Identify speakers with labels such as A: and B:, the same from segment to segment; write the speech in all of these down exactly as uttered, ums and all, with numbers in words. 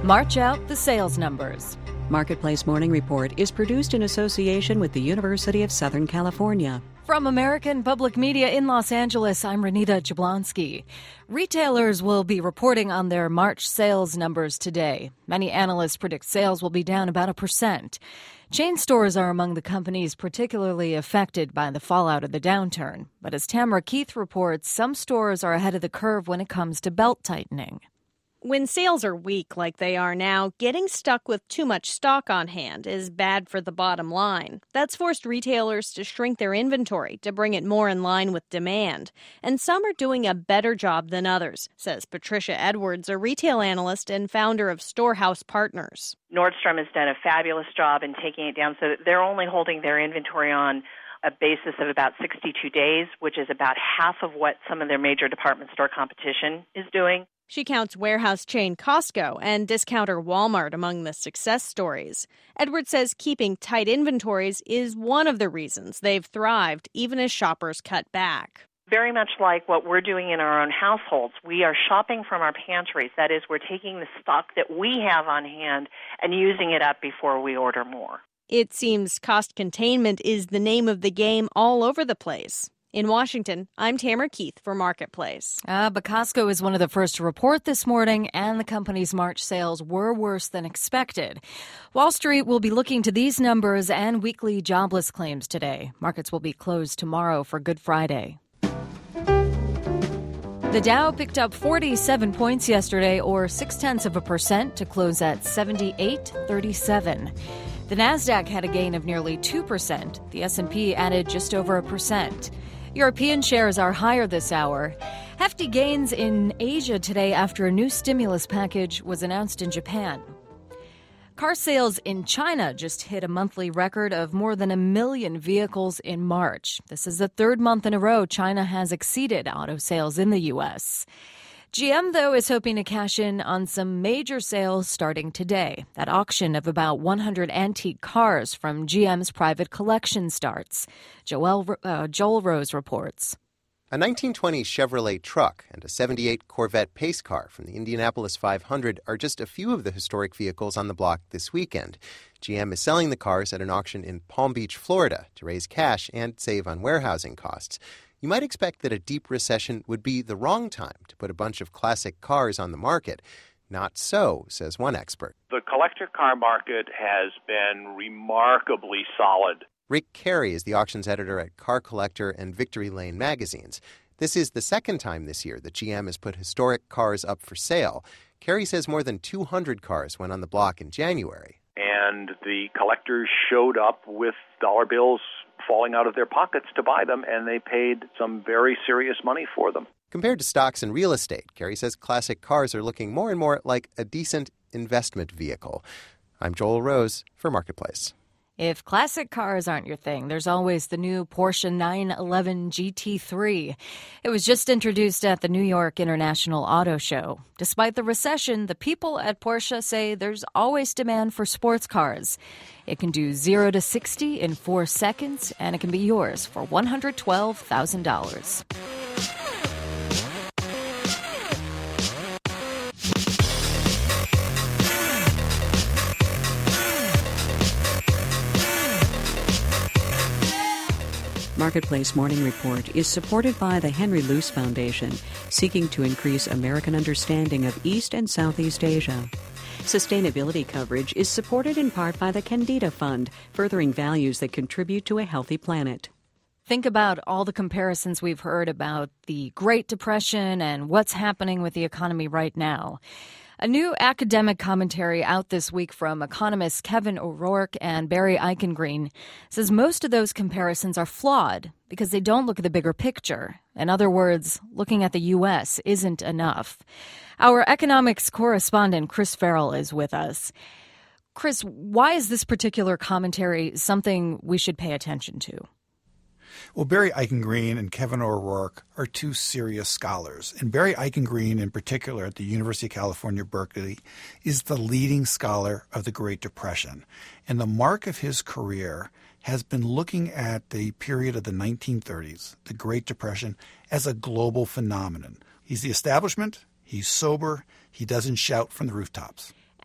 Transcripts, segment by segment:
A: March out the sales numbers.
B: Marketplace Morning Report is produced in association with the University of Southern California.
A: From American Public Media in Los Angeles, I'm Renita Jablonski. Retailers will be reporting on their March sales numbers today. Many analysts predict sales will be down about a percent. Chain stores are among the companies particularly affected by the fallout of the downturn. But as Tamara Keith reports, some stores are ahead of the curve when it comes to belt tightening.
C: When sales are weak like they are now, getting stuck with too much stock on hand is bad for the bottom line. That's forced retailers to shrink their inventory to bring it more in line with demand. And some are doing a better job than others, says Patricia Edwards, a retail analyst and founder of Storehouse Partners.
D: Nordstrom has done a fabulous job in taking it down so that they're only holding their inventory on a basis of about sixty-two days, which is about half of what some of their major department store competition is doing.
C: She counts warehouse chain Costco and discounter Walmart among the success stories. Edwards says keeping tight inventories is one of the reasons they've thrived, even as shoppers cut back.
D: Very much like what we're doing in our own households. We are shopping from our pantries. That is, we're taking the stock that we have on hand and using it up before we order more.
C: It seems cost containment is the name of the game all over the place. In Washington, I'm Tamara Keith for Marketplace.
A: Uh, but Costco is one of the first to report this morning, and the company's March sales were worse than expected. Wall Street will be looking to these numbers and weekly jobless claims today. Markets will be closed tomorrow for Good Friday. The Dow picked up forty-seven points yesterday, or six-tenths of a percent, to close at seventy-eight thirty-seven. The Nasdaq had a gain of nearly two percent. The S and P added just over a percent. European shares are higher this hour. Hefty gains in Asia today after a new stimulus package was announced in Japan. Car sales in China just hit a monthly record of more than a million vehicles in March. This is the third month in a row China has exceeded auto sales in the U S. G M, though, is hoping to cash in on some major sales starting today. That auction of about one hundred antique cars from G M's private collection starts. Joel, uh, Joel Rose reports.
E: A nineteen twenty Chevrolet truck and a seventy-eight Corvette pace car from the Indianapolis five hundred are just a few of the historic vehicles on the block this weekend. G M is selling the cars at an auction in Palm Beach, Florida, to raise cash and save on warehousing costs. You might expect that a deep recession would be the wrong time to put a bunch of classic cars on the market. Not so, says one expert.
F: The collector car market has been remarkably solid.
E: Rick Carey is the auctions editor at Car Collector and Victory Lane magazines. This is the second time this year that G M has put historic cars up for sale. Carey says more than two hundred cars went on the block in January.
F: And the collectors showed up with dollar bills falling out of their pockets to buy them, and they paid some very serious money for them.
E: Compared to stocks and real estate, Carey says classic cars are looking more and more like a decent investment vehicle. I'm Joel Rose for Marketplace.
A: If classic cars aren't your thing, there's always the new Porsche nine eleven G T three. It was just introduced at the New York International Auto Show. Despite the recession, the people at Porsche say there's always demand for sports cars. It can do zero to sixty in four seconds, and it can be yours for one hundred twelve thousand dollars.
B: Marketplace Morning Report is supported by the Henry Luce Foundation, seeking to increase American understanding of East and Southeast Asia. Sustainability coverage is supported in part by the Candida Fund, furthering values that contribute to a healthy planet.
A: Think about all the comparisons we've heard about the Great Depression and what's happening with the economy right now. A new academic commentary out this week from economists Kevin O'Rourke and Barry Eichengreen says most of those comparisons are flawed because they don't look at the bigger picture. In other words, looking at the U S isn't enough. Our economics correspondent Chris Farrell is with us. Chris, why is this particular commentary something we should pay attention to?
G: Well, Barry Eichengreen and Kevin O'Rourke are two serious scholars. And Barry Eichengreen, in particular, at the University of California, Berkeley, is the leading scholar of the Great Depression. And the mark of his career has been looking at the period of the nineteen thirties, the Great Depression, as a global phenomenon. He's the establishment. He's sober. He doesn't shout from the rooftops.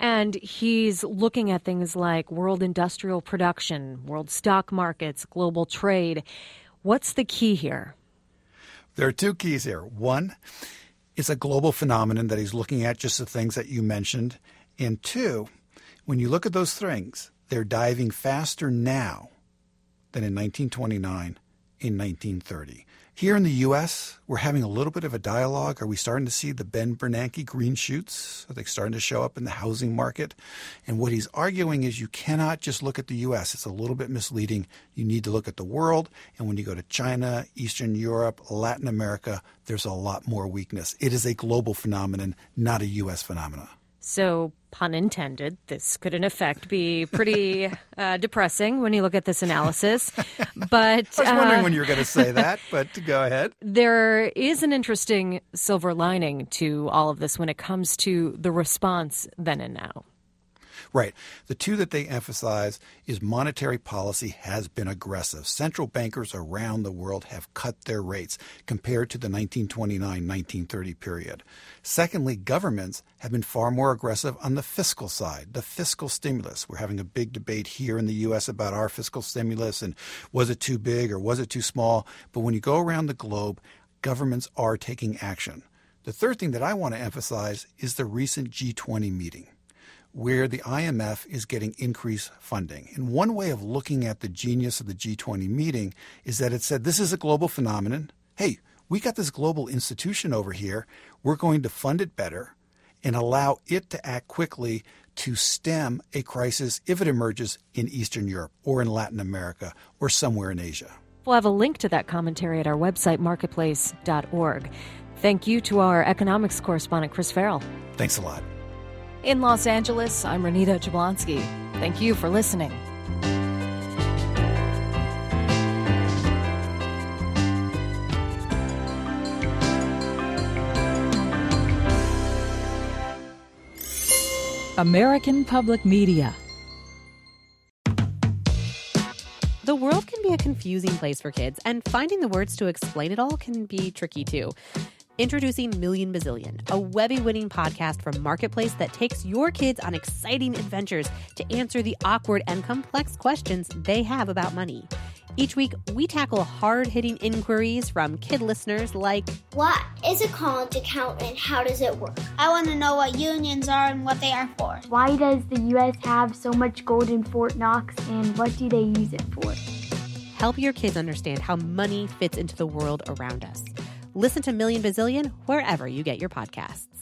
A: And he's looking at things like world industrial production, world stock markets, global trade. What's the key here?
G: There are two keys here. One, it's a global phenomenon that he's looking at, just the things that you mentioned. And two, when you look at those things, they're diving faster now than in nineteen twenty-nine, in nineteen thirty. Here in the U S, we're having a little bit of a dialogue. Are we starting to see the Ben Bernanke green shoots? Are they starting to show up in the housing market? And what he's arguing is you cannot just look at the U S. It's a little bit misleading. You need to look at the world. And when you go to China, Eastern Europe, Latin America, there's a lot more weakness. It is a global phenomenon, not a U S phenomenon.
A: So, pun intended, this could in effect be pretty uh, depressing when you look at this analysis. But
G: I was wondering
A: uh,
G: when you were going to say that, but go ahead.
A: There is an interesting silver lining to all of this when it comes to the response then and now.
G: Right. The two that they emphasize is monetary policy has been aggressive. Central bankers around the world have cut their rates compared to the nineteen twenty-nine nineteen thirty period. Secondly, governments have been far more aggressive on the fiscal side, the fiscal stimulus. We're having a big debate here in the U S about our fiscal stimulus and was it too big or was it too small? But when you go around the globe, governments are taking action. The third thing that I want to emphasize is the recent G twenty meeting, where the I M F is getting increased funding. And one way of looking at the genius of the G twenty meeting is that it said, this is a global phenomenon. Hey, we got this global institution over here. We're going to fund it better and allow it to act quickly to stem a crisis if it emerges in Eastern Europe or in Latin America or somewhere in Asia.
A: We'll have a link to that commentary at our website, marketplace dot org. Thank you to our economics correspondent, Chris Farrell.
G: Thanks a lot.
A: In Los Angeles, I'm Renita Jablonski. Thank you for listening.
H: American Public Media.
I: The world can be a confusing place for kids, and finding the words to explain it all can be tricky too. Introducing Million Bazillion, a Webby-winning podcast from Marketplace that takes your kids on exciting adventures to answer the awkward and complex questions they have about money. Each week, we tackle hard-hitting inquiries from kid listeners like,
J: what is a college account and how does it work? I want to know what unions are and what they are for.
K: Why does the U S have so much gold in Fort Knox and what do they use it for?
I: Help your kids understand how money fits into the world around us. Listen to Million Bazillion wherever you get your podcasts.